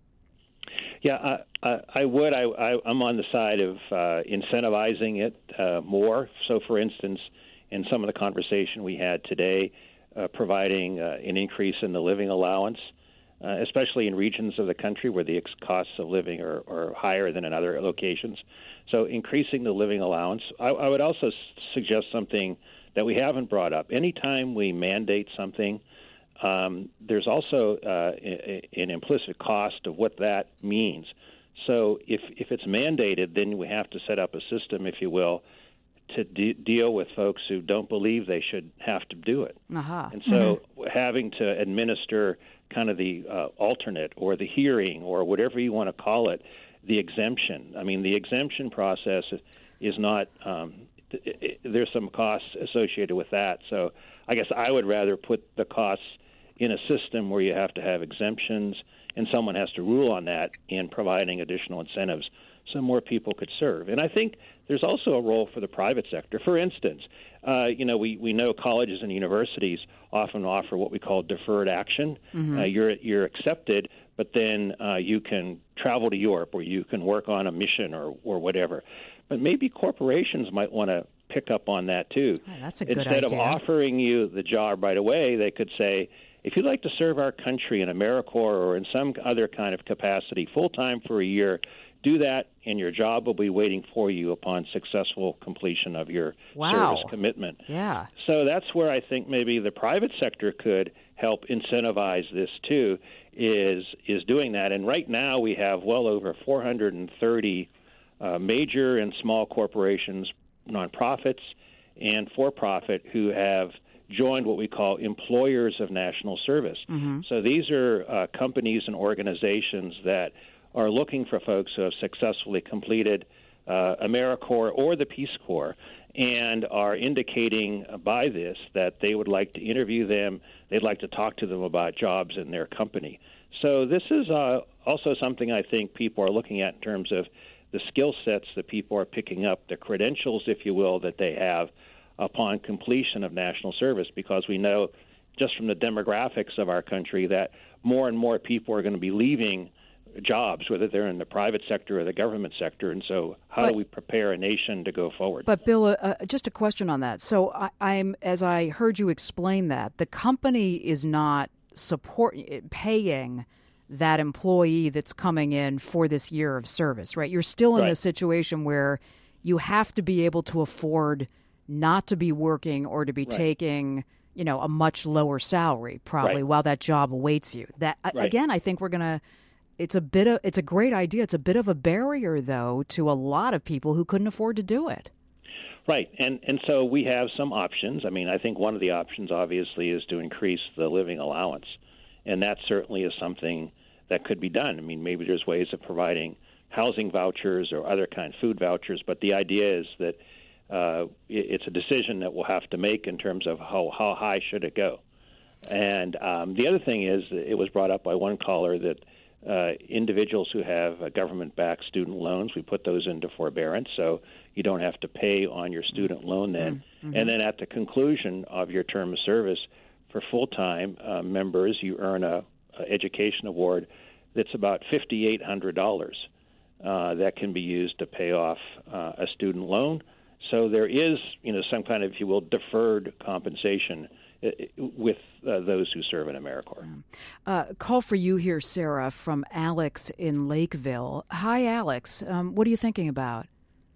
S3: Yeah, I, I, I would. I, I, I'm on the side of uh, incentivizing it uh, more. So, for instance, in some of the conversation we had today, uh, providing uh, an increase in the living allowance, uh, especially in regions of the country where the ex- costs of living are, are higher than in other locations. So increasing the living allowance. I, I would also s- suggest something that we haven't brought up. Anytime we mandate something, um, there's also uh, a, a, an implicit cost of what that means. So if, if it's mandated, then we have to set up a system, if you will, to de- deal with folks who don't believe they should have to do it.
S2: Uh-huh.
S3: And so mm-hmm. having to administer kind of the uh, alternate or the hearing or whatever you want to call it, the exemption. I mean, the exemption process is not um, it, it, there's some costs associated with that. So I guess I would rather put the costs in a system where you have to have exemptions and someone has to rule on that in providing additional incentives so more people could serve. And I think there's also a role for the private sector. For instance, uh, you know, we, we know colleges and universities often offer what we call deferred action. Mm-hmm. Uh, you're you're accepted, but then uh, you can travel to Europe or you can work on a mission or, or whatever. But maybe corporations might want to pick up on that too.
S2: Oh, that's a good
S3: Instead
S2: idea.
S3: of offering you the job right away, they could say, if you'd like to serve our country in AmeriCorps or in some other kind of capacity full-time for a year, do that, and your job will be waiting for you upon successful completion of your
S2: wow.
S3: service commitment.
S2: Yeah.
S3: So that's where I think maybe the private sector could help incentivize this too, is is doing that. And right now we have well over four hundred thirty uh, major and small corporations, nonprofits, and for-profit who have joined what we call employers of national service.
S2: Mm-hmm.
S3: So these are uh, companies and organizations that are looking for folks who have successfully completed uh, AmeriCorps or the Peace Corps and are indicating by this that they would like to interview them, they'd like to talk to them about jobs in their company. So this is uh, also something I think people are looking at in terms of the skill sets that people are picking up, the credentials, if you will, that they have upon completion of national service, because we know just from the demographics of our country that more and more people are going to be leaving jobs, whether they're in the private sector or the government sector. And so how
S2: but,
S3: do we prepare a nation to go forward?
S2: But, Bill, uh, just a question on that. So I, I'm, as I heard you explain that, the company is not support paying that employee that's coming in for this year of service, right? You're still in
S3: right.
S2: a situation where you have to be able to afford not to be working or to be
S3: right.
S2: taking, you know, a much lower salary probably
S3: right.
S2: while that job awaits you. That
S3: right.
S2: again, I think we're going to It's a bit of it's a great idea. It's a bit of a barrier, though, to a lot of people who couldn't afford to do it.
S3: Right, and and so we have some options. I mean, I think one of the options, obviously, is to increase the living allowance, and that certainly is something that could be done. I mean, maybe there's ways of providing housing vouchers or other kind of food vouchers, but the idea is that uh, it's a decision that we'll have to make in terms of how how high should it go. And um, the other thing is, it was brought up by one caller that Uh, individuals who have uh, government-backed student loans, we put those into forbearance, so you don't have to pay on your student loan then. Mm-hmm. And then at the conclusion of your term of service, for full-time uh, members, you earn a, a education award that's about five thousand eight hundred dollars uh, that can be used to pay off uh, a student loan. So there is, you know, some kind of, if you will, deferred compensation with uh, those who serve in AmeriCorps.
S2: Uh, call for you here, Sarah, from Alex in Lakeville. Hi, Alex. Um, what are you thinking about?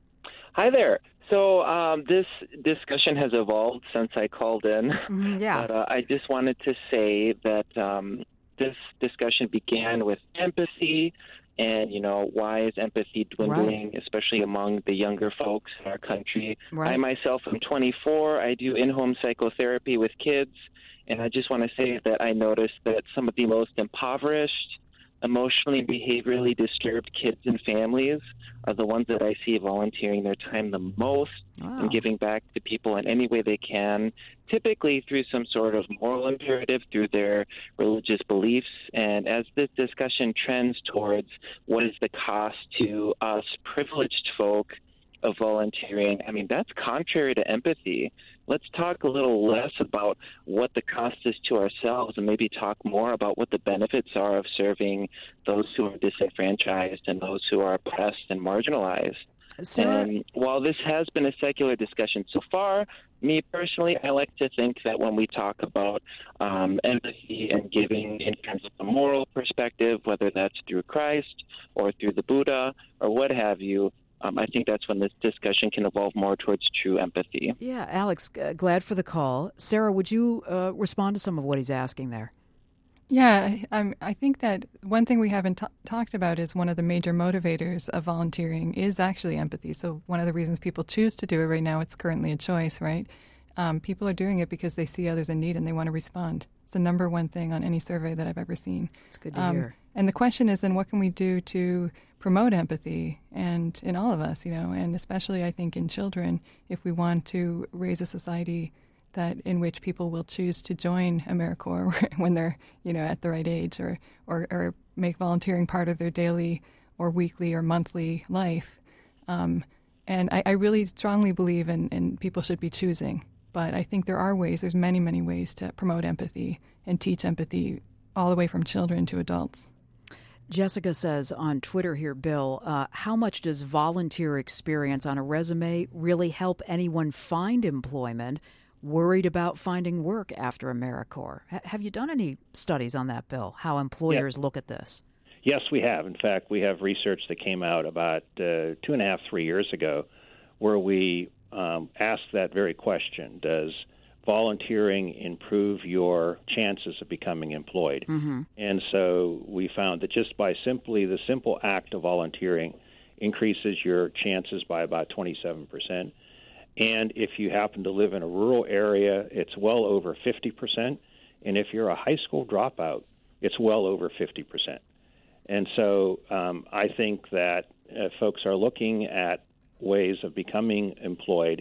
S16: Hi there. So um, this discussion has evolved since I called in.
S2: Mm, yeah.
S16: But uh, I just wanted to say that um, this discussion began with empathy. And, you know, why is empathy dwindling, right. especially among the younger folks in our country? Right. I myself am twenty-four. I do in-home psychotherapy with kids. And I just want to say that I noticed that some of the most impoverished, emotionally, behaviorally disturbed kids and families are the ones that I see volunteering their time the most wow. and giving back to people in any way they can, typically through some sort of moral imperative, through their religious beliefs. And as this discussion trends towards what is the cost to us privileged folk of volunteering, I mean, that's contrary to empathy. Let's talk a little less about what the cost is to ourselves and maybe talk more about what the benefits are of serving those who are disenfranchised and those who are oppressed and marginalized. Sarah? And while this has been a secular discussion so far, me personally, I like to think that when we talk about um, empathy and giving in terms of the moral perspective, whether that's through Christ or through the Buddha or what have you, Um, I think that's when this discussion can evolve more towards true empathy.
S2: Yeah, Alex, uh, glad for the call. Sarah, would you uh, respond to some of what he's asking there?
S5: Yeah, I, I think that one thing we haven't t- talked about is one of the major motivators of volunteering is actually empathy. So one of the reasons people choose to do it right now, it's currently a choice, right? Um, people are doing it because they see others in need and they want to respond. It's the number one thing on any survey that I've ever seen.
S2: It's good to
S5: um,
S2: hear.
S5: And the question is then what can we do to promote empathy and in all of us, you know, and especially I think in children, if we want to raise a society that in which people will choose to join AmeriCorps when they're, you know, at the right age or, or, or make volunteering part of their daily or weekly or monthly life. Um, and I, I really strongly believe in, in people should be choosing. But I think there are ways, there's many, many ways to promote empathy and teach empathy all the way from children to adults.
S2: Jessica says on Twitter here, Bill, uh, how much does volunteer experience on a resume really help anyone find employment worried about finding work after AmeriCorps? H- have you done any studies on that, Bill, how employers
S3: yeah.
S2: look at this?
S3: Yes, we have. In fact, we have research that came out about uh, two and a half, three years ago where we um, asked that very question. Does volunteering improve your chances of becoming employed?
S2: Mm-hmm.
S3: And so we found that just by simply the simple act of volunteering increases your chances by about twenty-seven percent. And if you happen to live in a rural area, it's well over fifty percent. And if you're a high school dropout, it's well over fifty percent. And so um, I think that uh, folks are looking at ways of becoming employed,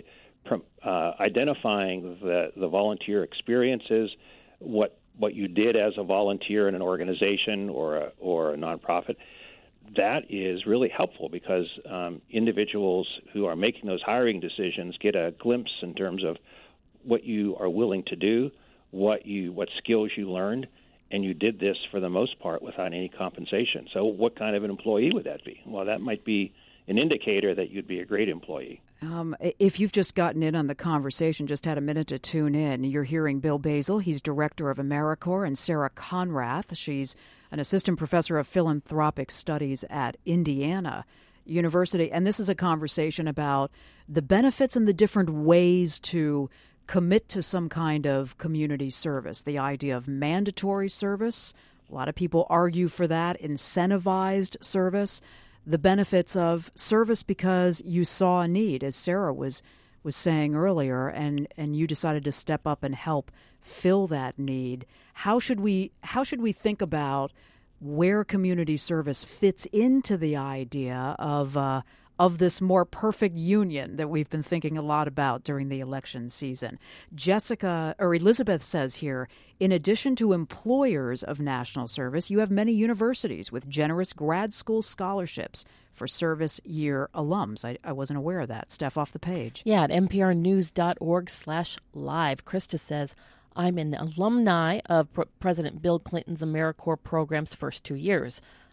S3: uh, identifying the, the volunteer experiences, what what you did as a volunteer in an organization or a, or a nonprofit. That is really helpful because um, individuals who are making those hiring decisions get a glimpse in terms of what you are willing to do, what you what skills you learned, and you did this for the most part without any compensation. So what kind of an employee would that be? Well, that might be an indicator that you'd be a great employee.
S2: Um, if you've just gotten in on the conversation, just had a minute to tune in, you're hearing Bill Basil. He's director of AmeriCorps, and Sarah Conrath. She's an assistant professor of philanthropic studies at Indiana University. And this is a conversation about the benefits and the different ways to commit to some kind of community service. The idea of mandatory service. A lot of people argue for that. Incentivized service. The benefits of service because you saw a need, as Sarah was was saying earlier, and, and you decided to step up and help fill that need. How should we how should we think about where community service fits into the idea of uh, of this more perfect union that we've been thinking a lot about during the election season? Jessica or Elizabeth says here, in addition to employers of national service, you have many universities with generous grad school scholarships for service year alums. I, I wasn't aware of that. Steph, off the page.
S13: Yeah, at nprnews.org slash live. Krista says, I'm an alumni of President Bill Clinton's AmeriCorps program's first two years.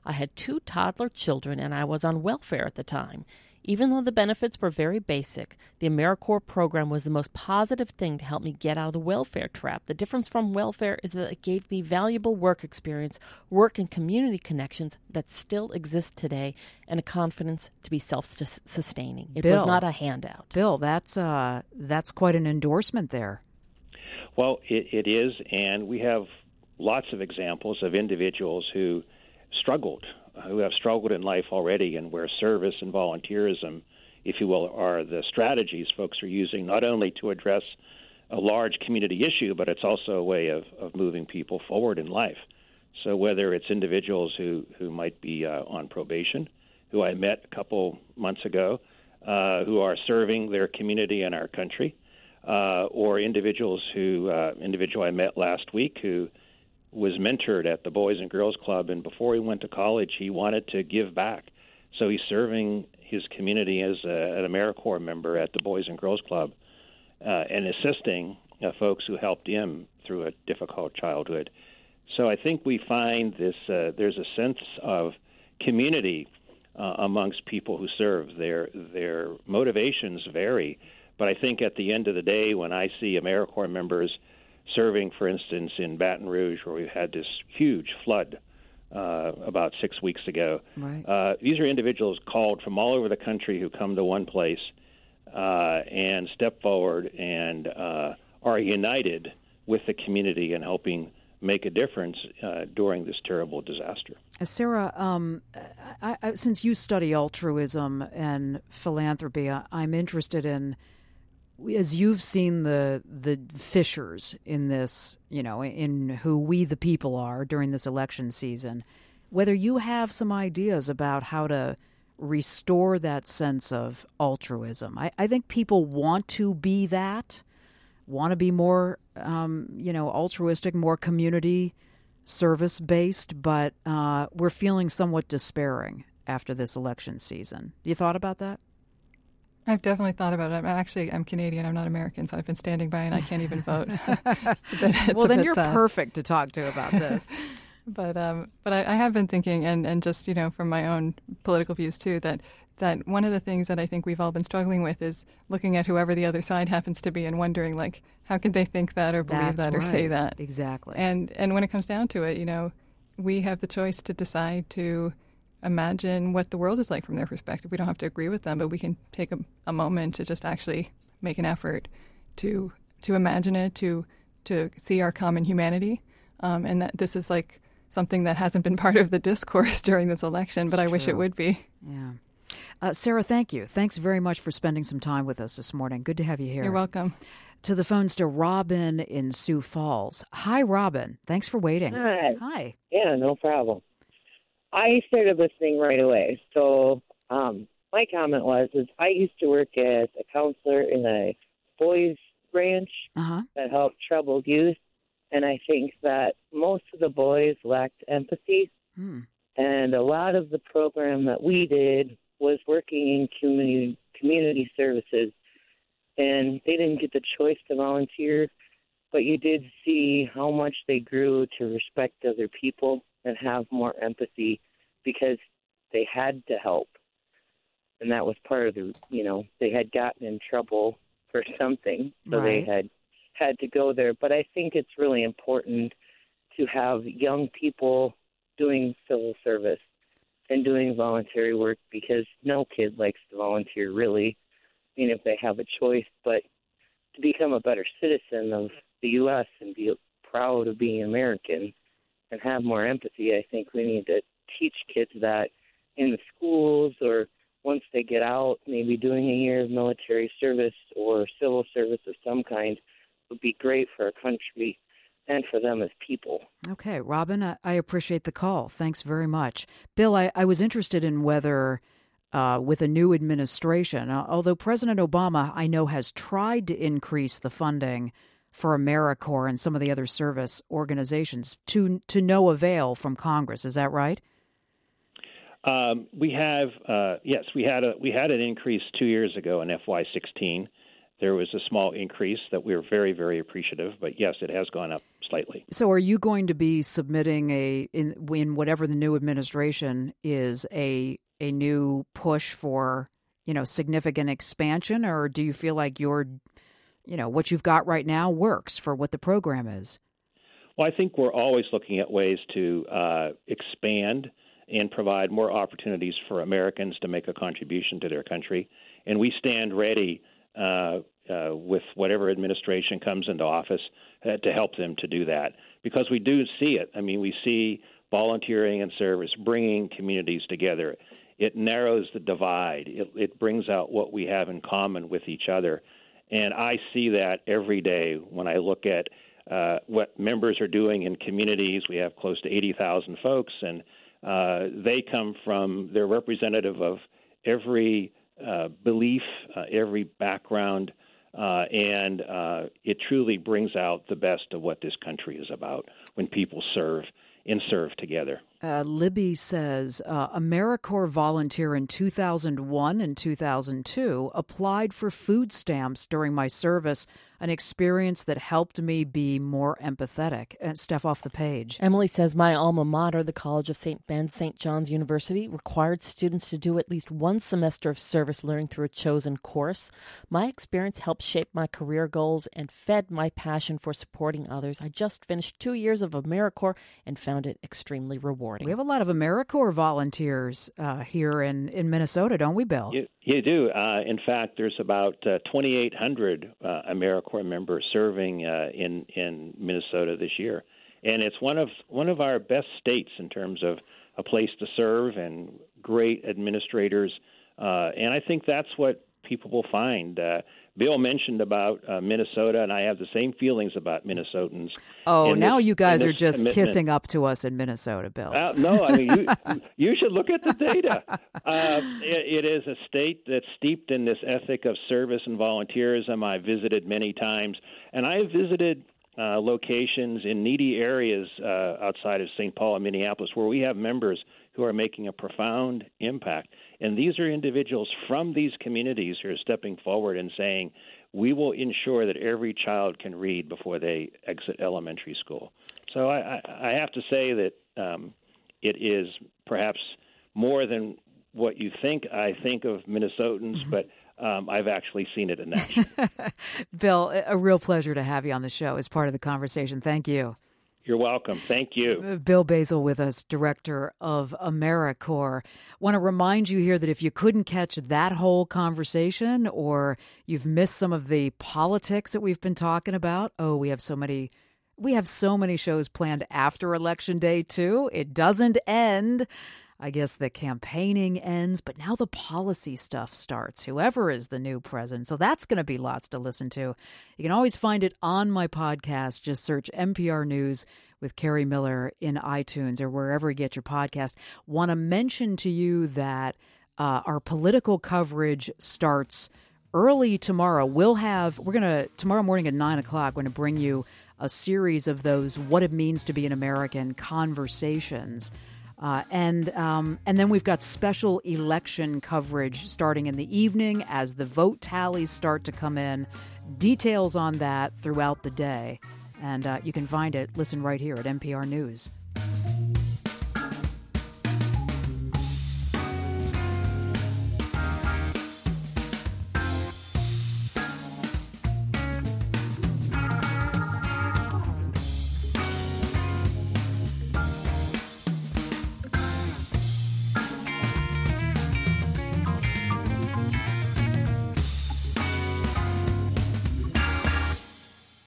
S13: I had two toddler children and I was on welfare at the time. Even though the benefits were very basic, the AmeriCorps program was the most positive thing to help me get out of the welfare trap. The difference from welfare is that it gave me valuable work experience, work and community connections that still exist today, and a confidence to be self-sustaining. It
S2: Bill,
S13: was not a handout.
S2: Bill, that's uh, that's quite an endorsement there.
S17: Well, it, it is, and we have lots of examples of individuals who struggled, who have struggled in life already, and where service and volunteerism, if you will, are the strategies folks are using not only to address a large community issue, but it's also a way of, of moving people forward in life. So whether it's individuals who, who might be uh, on probation, who I met a couple months ago, uh, who are serving their community and our country, uh, or individuals who, uh, individual I met last week who was mentored at the Boys and Girls Club, and before he went to college, he wanted to give back. So he's serving his community as a, an AmeriCorps member at the Boys and Girls Club uh, and assisting uh, folks who helped him through a difficult childhood. So I think we find this, uh, there's a sense of community uh, amongst people who serve. Their, their motivations vary, but I think at the end of the day, when I see AmeriCorps members serving, for instance, in Baton Rouge, where we've had this huge flood uh, about six weeks ago.
S2: Right.
S17: Uh, these are individuals called from all over the country who come to one place uh, and step forward and uh, are united with the community and helping make a difference uh, during this terrible disaster.
S2: Uh, Sarah, um, I, I, since you study altruism and philanthropy, I, I'm interested in, as you've seen the the fissures in this, you know, in who we the people are during this election season, whether you have some ideas about how to restore that sense of altruism. I, I think people want to be that, want to be more, um, you know, altruistic, more community service-based, but uh, we're feeling somewhat despairing after this election season. You thought about that?
S5: I've definitely thought about it. I'm actually, I'm Canadian. I'm not American, so I've been standing by and I can't even vote. It's a bit, it's
S2: well,
S5: a
S2: then
S5: bit
S2: you're
S5: sad.
S2: perfect to talk to about this.
S5: but um, but I, I have been thinking, and, and just, you know, from my own political views too, that that one of the things that I think we've all been struggling with is looking at whoever the other side happens to be and wondering, like, how could they think that or believe
S2: That's
S5: that or
S2: right.
S5: say that?
S2: Exactly.
S5: And and when it comes down to it, you know, we have the choice to decide to imagine what the world is like from their perspective. We don't have to agree with them, but we can take a, a moment to just actually make an effort to to imagine it, to to see our common humanity, um, and that this is like something that hasn't been part of the discourse during this election, but
S2: It's
S5: I wish it
S2: true.
S5: would be.
S2: Yeah. Uh, Sarah, thank you. Thanks very much for spending some time with us this morning. Good to have you here.
S5: You're welcome.
S2: To the phones to Robin in Sioux Falls. Hi, Robin. Thanks for waiting.
S18: Hi.
S2: Hi.
S18: Yeah, no problem. I started listening right away. So um, my comment was, is I used to work as a counselor in a boys branch
S2: uh-huh.
S18: that helped troubled youth, and I think that most of the boys lacked empathy.
S2: Hmm.
S18: And a lot of the program that we did was working in community community services, and they didn't get the choice to volunteer, but you did see how much they grew to respect other people and have more empathy because they had to help. And that was part of the, you know, they had gotten in trouble for something, so
S19: Right.
S18: they had had to go there. But I think it's really important to have young people doing civil service and doing voluntary work, because no kid likes to volunteer, really, I mean, if they have a choice. But to become a better citizen of the U S and be proud of being American and have more empathy, I think we need to teach kids that in the schools, or once they get out, maybe doing a year of military service or civil service of some kind would be great for our country and for them as people.
S2: Okay, Robin, I, I appreciate the call. Thanks very much. Bill, I, I was interested in whether, uh, with a new administration, uh, although President Obama, I know, has tried to increase the funding for AmeriCorps and some of the other service organizations, to to no avail from Congress. Is that right?
S17: Um, we have, uh, yes, we had a we had an increase two years ago in F Y sixteen, there was a small increase that we were very, very appreciative. But yes, it has gone up slightly.
S2: So are you going to be submitting a, in, in whatever the new administration is, a a new push for, you know, significant expansion, or do you feel like you're, you know, what you've got right now works for what the program is?
S17: Well, I think we're always looking at ways to uh, expand and provide more opportunities for Americans to make a contribution to their country. And we stand ready uh, uh, with whatever administration comes into office uh, to help them to do that. Because we do see it. I mean, we see volunteering and service bringing communities together. It narrows the divide. It, it brings out what we have in common with each other. And I see that every day when I look at uh, what members are doing in communities. We have close to eighty thousand folks, and uh, they come from, they're representative of every uh, belief, uh, every background, uh, and uh, it truly brings out the best of what this country is about when people serve and serve together.
S2: Uh, Libby says, uh, AmeriCorps volunteer in two thousand one and two thousand two, applied for food stamps during my service, an experience that helped me be more empathetic. Uh, Steph, off the page.
S13: Emily says, my alma mater, the College of Saint Ben, Saint John's University, required students to do at least one semester of service learning through a chosen course. My experience helped shape my career goals and fed my passion for supporting others. I just finished two years of AmeriCorps and found it extremely rewarding.
S2: We have a lot of AmeriCorps volunteers uh, here in, in Minnesota, don't we, Bill?
S17: You, you do. Uh, in fact, there's about uh, twenty-eight hundred uh, AmeriCorps members serving uh, in in Minnesota this year, and it's one of one of our best states in terms of a place to serve and great administrators. Uh, and I think that's what people will find. Uh, Bill mentioned about uh, Minnesota, and I have the same feelings about Minnesotans.
S2: Oh, now
S17: this,
S2: you guys are just
S17: commitment.
S2: kissing up to us in Minnesota, Bill.
S17: Uh, no, I mean, you, you should look at the data. Uh, it, it is a state that's steeped in this ethic of service and volunteerism. I've visited many times, and I've visited uh, locations in needy areas uh, outside of Saint Paul and Minneapolis where we have members who are making a profound impact. And these are individuals from these communities who are stepping forward and saying, we will ensure that every child can read before they exit elementary school. So I, I have to say that um, it is perhaps more than what you think I think of Minnesotans, but um, I've actually seen it in action.
S2: Bill, a real pleasure to have you on the show as part of the conversation. Thank you.
S17: You're welcome. Thank you.
S2: Bill Basil with us, Director of AmeriCorps. Want to remind you here that if you couldn't catch that whole conversation or you've missed some of the politics that we've been talking about, oh, we have so many we have so many shows planned after Election Day, too. It doesn't end. I guess the campaigning ends, but now the policy stuff starts, whoever is the new president. So that's going to be lots to listen to. You can always find it on my podcast. Just search N P R News with Kerri Miller in iTunes or wherever you get your podcast. Want to mention to you that uh, our political coverage starts early tomorrow. We'll have, we're going to, tomorrow morning at nine o'clock, we're going to bring you a series of those What It Means to Be an American conversations. Uh, and um, and then we've got special election coverage starting in the evening as the vote tallies start to come in. Details on that throughout the day. And uh, you can find it, listen right here at N P R News.